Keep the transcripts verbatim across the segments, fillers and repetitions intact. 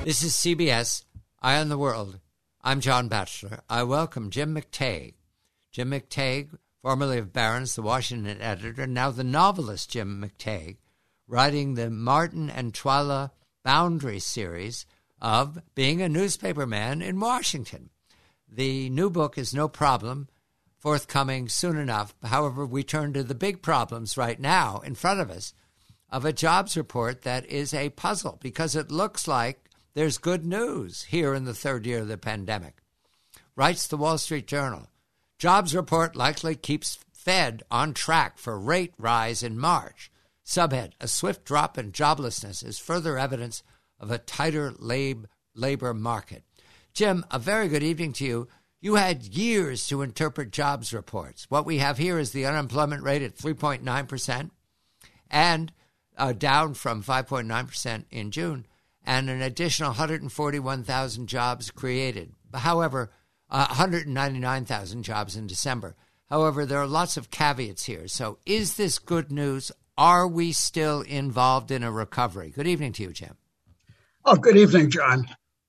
This is C B S, Eye on the World. I'm John Batchelor. I welcome Jim McTague. Jim McTague, formerly of Barron's, the Washington editor, now the novelist Jim McTague, writing the Martin and Twyla Boundary series of being a newspaperman in Washington. The new book is No Problem, forthcoming soon enough. However, we turn to the big problems right now in front of us of a jobs report that is a puzzle because it looks like there's good news here in the third year of the pandemic. Writes the Wall Street Journal, jobs report likely keeps Fed on track for rate rise in March. Subhead, a swift drop in joblessness is further evidence of a tighter lab, labor market. Jim, a very good evening to you. You had years to interpret jobs reports. What we have here is the unemployment rate at three point nine percent and uh, down from five point nine percent in June, and an additional one hundred forty-one thousand jobs created. However, uh, one hundred ninety-nine thousand jobs in December. However, there are lots of caveats here. So is this good news? Are we still involved in a recovery? Good evening to you, Jim. Oh, good evening, John.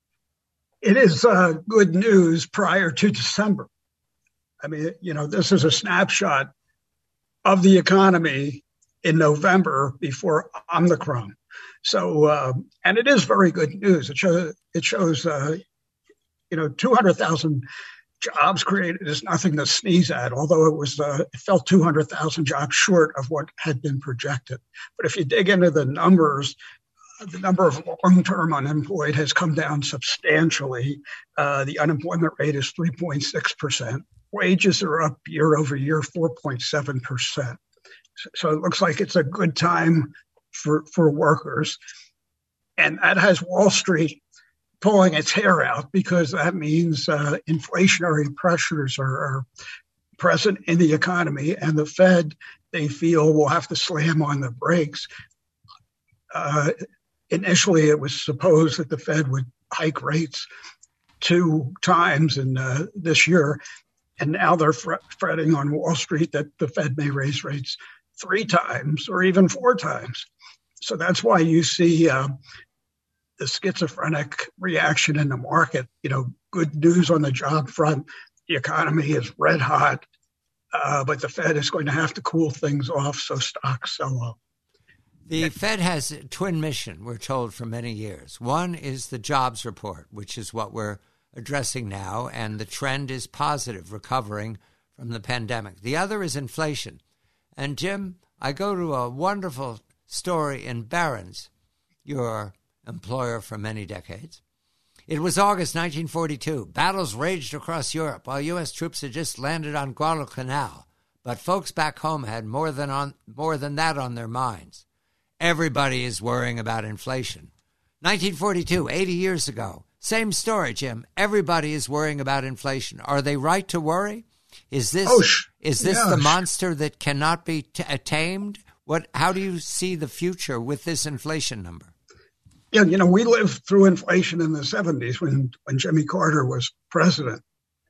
It is uh, good news prior to December. I mean, you know, this is a snapshot of the economy in November before Omicron. So, uh, and it is very good news. It shows, it shows, uh, you know, two hundred thousand jobs created is nothing to sneeze at, although it was, uh, it fell two hundred thousand jobs short of what had been projected. But if you dig into the numbers, the number of long-term unemployed has come down substantially. Uh, the unemployment rate is three point six percent. Wages are up year over year, four point seven percent. So it looks like it's a good time for, for workers. And that has Wall Street pulling its hair out because that means uh, inflationary pressures are, are present in the economy, and the Fed, they feel, will have to slam on the brakes. Uh, Initially, it was supposed that the Fed would hike rates two times in uh, this year, and now they're fret- fretting on Wall Street that the Fed may raise rates three times or even four times. So that's why you see uh, the schizophrenic reaction in the market. You know, good news on the job front, the economy is red hot, uh, but the Fed is going to have to cool things off, so stocks sell off. The Fed has a twin mission, we're told, for many years. One is the jobs report, which is what we're addressing now, and the trend is positive, recovering from the pandemic. The other is inflation. And, Jim, I go to a wonderful story in Barron's, your employer for many decades. It was August nineteen forty-two. Battles raged across Europe while U S troops had just landed on Guadalcanal. But folks back home had more than on more than that on their minds. Everybody is worrying about inflation. nineteen forty-two, eighty years ago. Same story, Jim. Everybody is worrying about inflation. Are they right to worry? Is this oh, sh- is this yeah, the sh- monster that cannot be t- tamed? What? How do you see the future with this inflation number? Yeah, you know, we lived through inflation in the seventies when, when Jimmy Carter was president.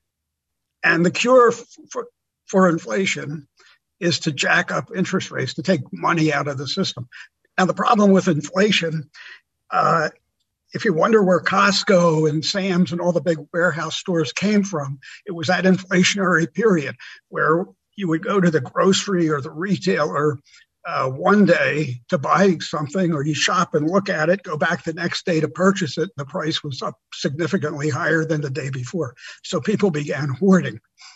And the cure for, for inflation is to jack up interest rates, to take money out of the system. Now, the problem with inflation, uh, if you wonder where Costco and Sam's and all the big warehouse stores came from, it was that inflationary period where you would go to the grocery or the retailer uh, one day to buy something, or you shop and look at it, go back the next day to purchase it. The price was up significantly higher than the day before. So people began hoarding.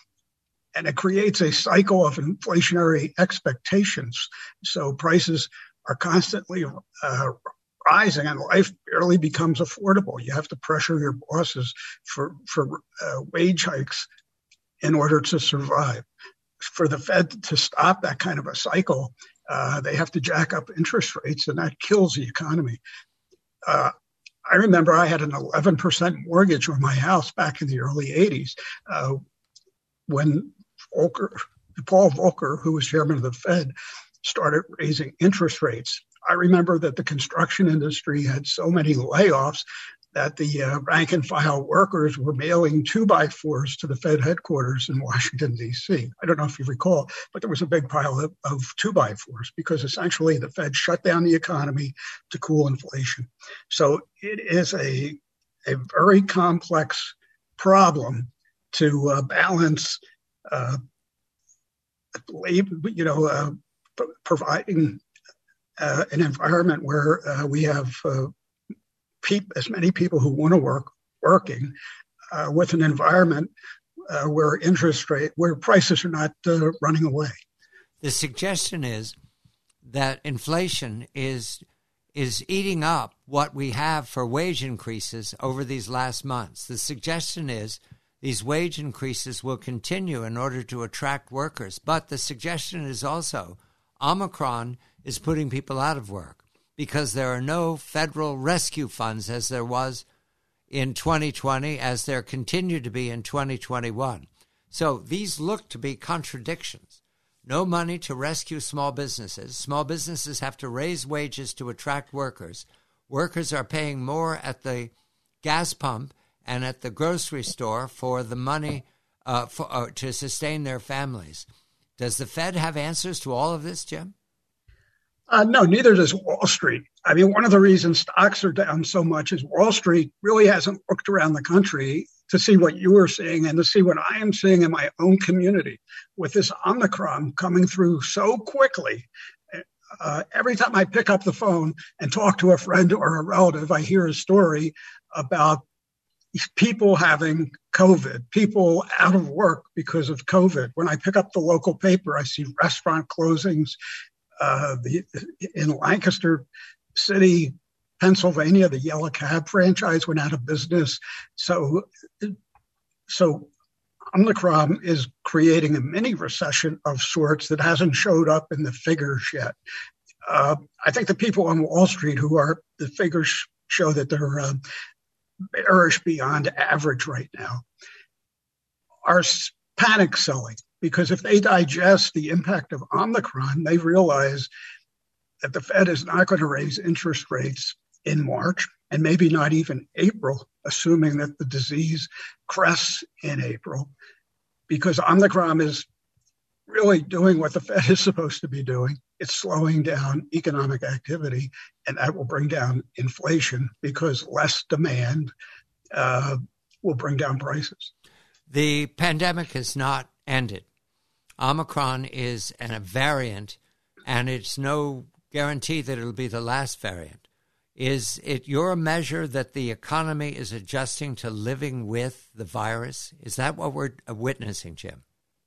And it creates a cycle of inflationary expectations. So prices are constantly uh, rising, and life barely becomes affordable. You have to pressure your bosses for, for uh, wage hikes in order to survive. For the Fed to stop that kind of a cycle, uh, they have to jack up interest rates, and that kills the economy. Uh, I remember I had an eleven percent mortgage on my house back in the early eighties uh, when Volcker, Paul Volcker, who was chairman of the Fed, started raising interest rates. I remember that the construction industry had so many layoffs that the uh, rank and file workers were mailing two by fours to the Fed headquarters in Washington, D C. I don't know if you recall, but there was a big pile of, of two by fours because essentially the Fed shut down the economy to cool inflation. So it is a a very complex problem to uh, balance, uh, you know, uh, p- providing uh, an environment where uh, we have uh, pe- as many people who want to work working uh, with an environment uh, where interest rate, where prices are not uh, running away. The suggestion is that inflation is is eating up what we have for wage increases over these last months. The suggestion is these wage increases will continue in order to attract workers. But the suggestion is also Omicron is putting people out of work because there are no federal rescue funds as there was in twenty twenty, as there continue to be in twenty twenty-one. So these look to be contradictions. No money to rescue small businesses. Small businesses have to raise wages to attract workers. Workers are paying more at the gas pump and at the grocery store for the money uh, for, uh, to sustain their families. Does the Fed have answers to all of this, Jim? Uh, no, neither does Wall Street. I mean, one of the reasons stocks are down so much is Wall Street really hasn't looked around the country to see what you are seeing and to see what I am seeing in my own community with this Omicron coming through so quickly. Uh, every time I pick up the phone and talk to a friend or a relative, I hear a story about people having COVID, people out of work because of COVID. When I pick up the local paper, I see restaurant closings. Uh, the, in Lancaster City, Pennsylvania, the Yellow Cab franchise went out of business. So, so Omicron is creating a mini recession of sorts that hasn't showed up in the figures yet. Uh, I think the people on Wall Street who are, the figures show that they're uh, bearish beyond average right now, are panic selling. Because if they digest the impact of Omicron, they realize that the Fed is not going to raise interest rates in March and maybe not even April, assuming that the disease crests in April, because Omicron is really doing what the Fed is supposed to be doing. It's slowing down economic activity, and that will bring down inflation because less demand uh, will bring down prices. The pandemic has not ended. Omicron is an, a variant, and it's no guarantee that it'll be the last variant. Is it your measure that the economy is adjusting to living with the virus? Is that what we're witnessing, Jim?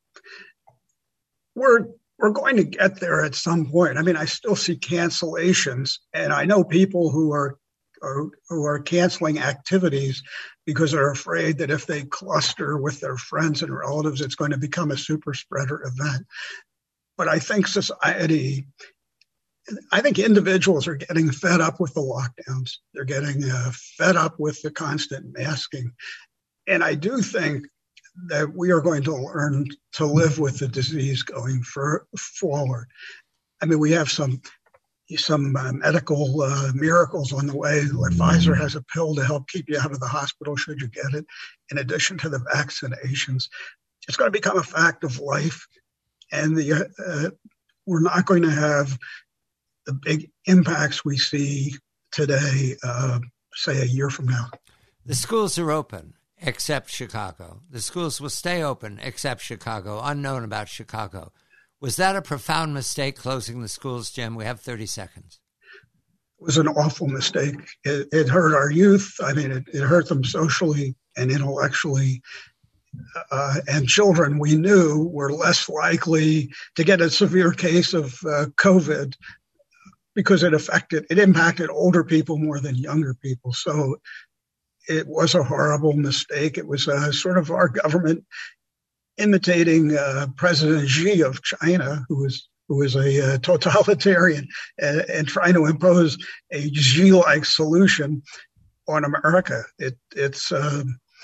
We're we're going to get there at some point. I mean, I still see cancellations, and I know people who are, are who are canceling activities because they're afraid that if they cluster with their friends and relatives, it's going to become a super spreader event. But I think society, I think individuals are getting fed up with the lockdowns. They're getting uh, fed up with the constant masking. And I do think that we are going to learn to live with the disease going for, forward. I mean, we have some some uh, medical uh, miracles on the way. Like Pfizer has a pill to help keep you out of the hospital should you get it, in addition to the vaccinations. It's going to become a fact of life, and the uh, we're not going to have the big impacts we see today, uh, say a year from now. The schools are open, except Chicago. The schools will stay open, except Chicago, unknown about Chicago. Was that a profound mistake, closing the schools, Jim? We have thirty seconds. It was an awful mistake. It, it hurt our youth. I mean, it, it hurt them socially and intellectually. Uh, and children we knew were less likely to get a severe case of uh, COVID because it affected, it impacted older people more than younger people. So it was a horrible mistake. It was uh, sort of our government imitating uh, President Xi of China, who was who was a uh, totalitarian, and, and trying to impose a Xi-like solution on America. It, it's uh,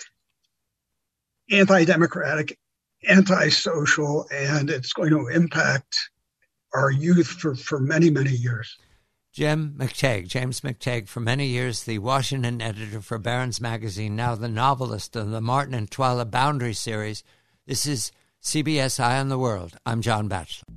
anti-democratic, anti-social, and it's going to impact our youth for, for many, many years. Jim McTague, James McTague, for many years the Washington editor for Barron's Magazine, now the novelist of the Martin and Twyla Boundary series. This is C B S Eye on the World. I'm John Batchelor.